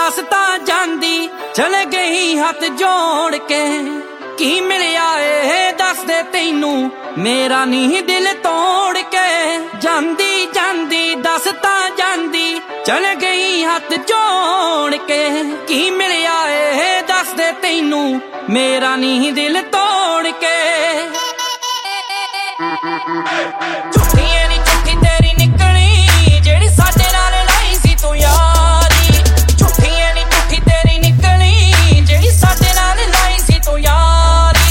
दस तां जांदी चले गई हाथ जोड़ के की मिलिया ए दस दे तैनू मेरा नहीं दिल तोड़ के जांदी जांदी दस तां जांदी चले गई हाथ जोड़ के की मिलिया ए दस दे तैनू मेरा नहीं दिल तोड़ के झूठी नी झूठी तेरी निकली जेड़ी साडे नाल लाई सी तू यारी झूठी नी झूठी तेरी निकली जेड़ी साडे नाल लाई सी तू यारी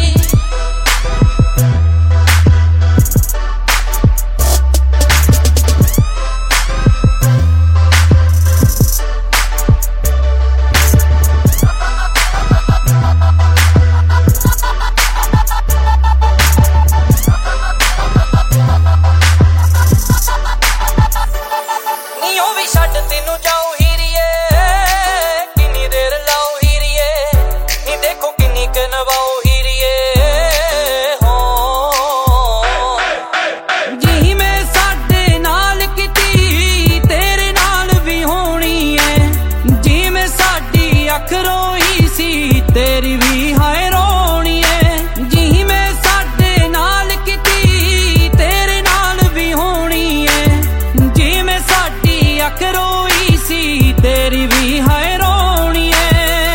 तेनू जाओ हीरिए किन्नी देर लाओ हीरिए नी देखो किन्नी क नवाओ हीरिए हो जी मैं साडे नाल किती तेरे नाल भी होनी है जी मैं साडी अख रोई सी तेरी भी हाय रोनी है जी मैं साडे नाल किती तेरे नाल भी होनी है जी मैं साडी अख रोई सी तेरी भी हाय रोनी है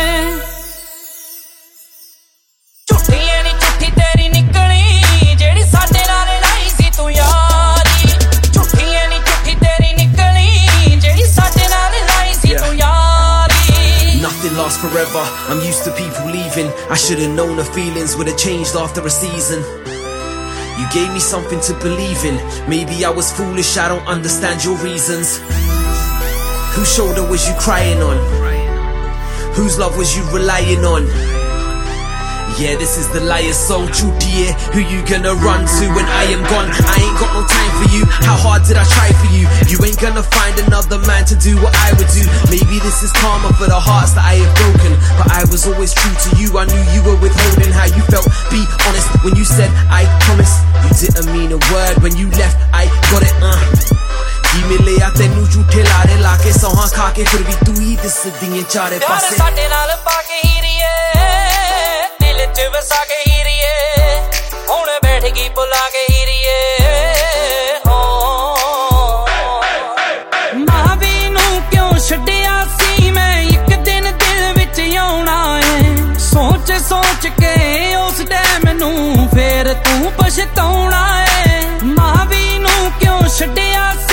झूठी नी झूठी तेरी निकली जेड़ी साडे नाल लाई सी तू यारी झूठी नी झूठी तेरी निकली जेड़ी साडे नाल लाई सी तू यारी Nothing lasts forever, I'm used to people leaving. I should've known the feelings would've changed after a season. You gave me something to believe in. Maybe I was foolish, I don't understand your reasons. Whose shoulder was you crying on? Whose love was you relying on? Yeah, this is the liar's song, Chutiye. Who you gonna run to when I am gone? I ain't got no time for you. How hard did I try for you? You ain't gonna find another man to do what I would do. Maybe this is karma for the hearts that I have broken, but I was always true to you. I knew you were withholding how you felt. Be honest when you said I promise. You didn't mean a word when you left. I got it. की मिलिया तेनू झूठे लारे लाके सौहां खाके फिर भी तू ही दिसदी ऐ चारे पासे साडे नाल पाके हीरिए दिल च वसा के हीरिए हुण बैठ गई बुला के हीरिए हो मावी नू क्यों छड्डिया सी मैं एक दिन दिल विच आउणा है सोच सोच के उस टाइम नू फिर तू पछताउणा है मावी नू क्यों छड्डिया